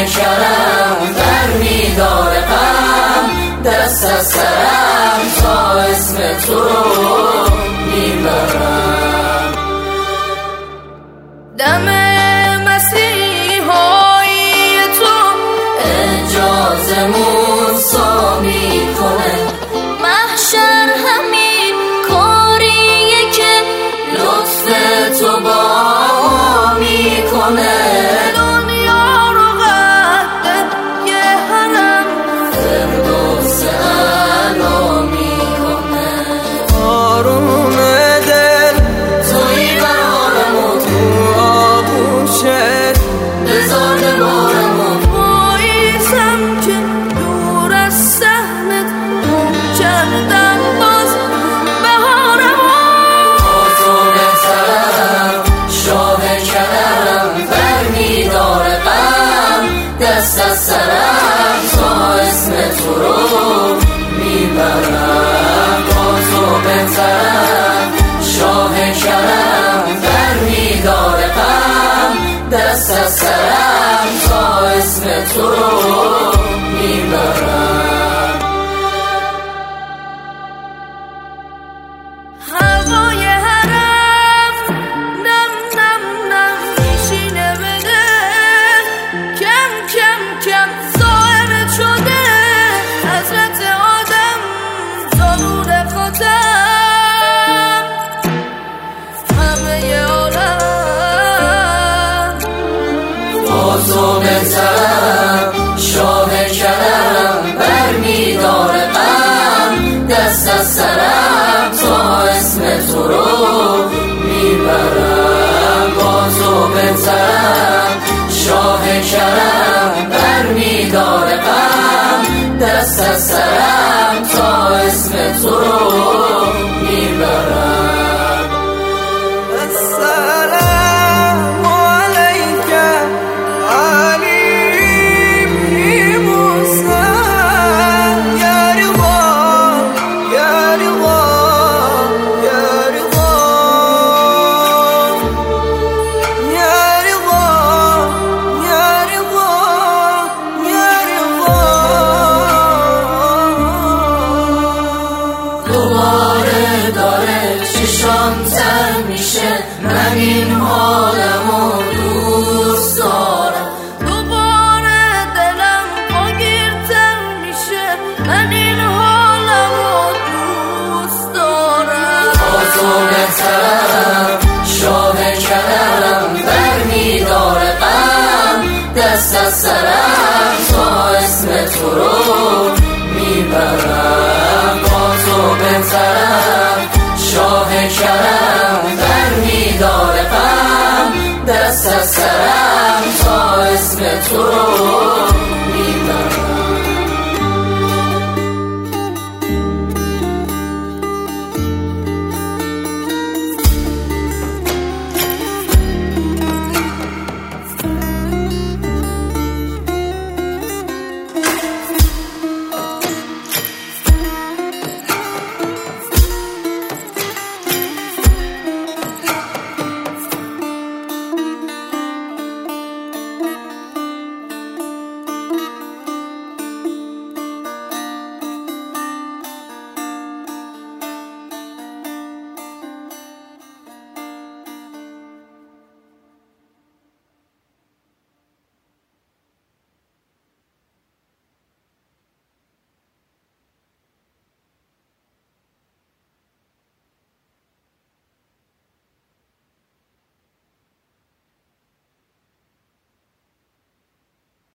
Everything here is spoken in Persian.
کرم برمی‌داره غم، دست از سرم تا اسم تو رو میبرم. دم مسیحایی تو اجازه موسا میکنه، محشر همین کاریه که لطف تو با میکنه. دنیا رو قد یه حرم فردوس اعلا میکنه. آروم دل توی برارم و تو آغوشت بذار ببارم و پاییزم که دور از سحنت گم کردم باز بهارم. با تو بهترم شاه کرم برمی‌داره غم، دست از سرم تا اسم تو رو میبرم. با تو بهترم شاه کرم برمی‌داره غم، دست از سرم تا اسم تو رو میبرم. هوای حرف نم نم نم میشینه به دل، کم کم کم ظاهر شده حضرت آدم زانون خاتم. همه عالم با تو بهترم شاه کرم برمی‌داره غم، دست از سرم تا اسم تو رو میبرم. با تو بهترم شاه کرم برمی‌داره غم، دست از سرم تا اسم تو رو میبرم. السلام عليك علي بن موسى يا رضا يا رضا يا رضا يا رضا يا رضا يا رضا. دوباره داره چشام تر میشه، من این حالمو دوست دارم. دوباره دلم پاگیرتر میشه، من این حالمو دوست دارم. با تو بهترم شاه کرم برمی‌داره غم، دست از سرم تا اسم تو رو میبرم. با تو بهترم شاه کرم برمی‌داره غم، دست از سرم تا اسم تو رو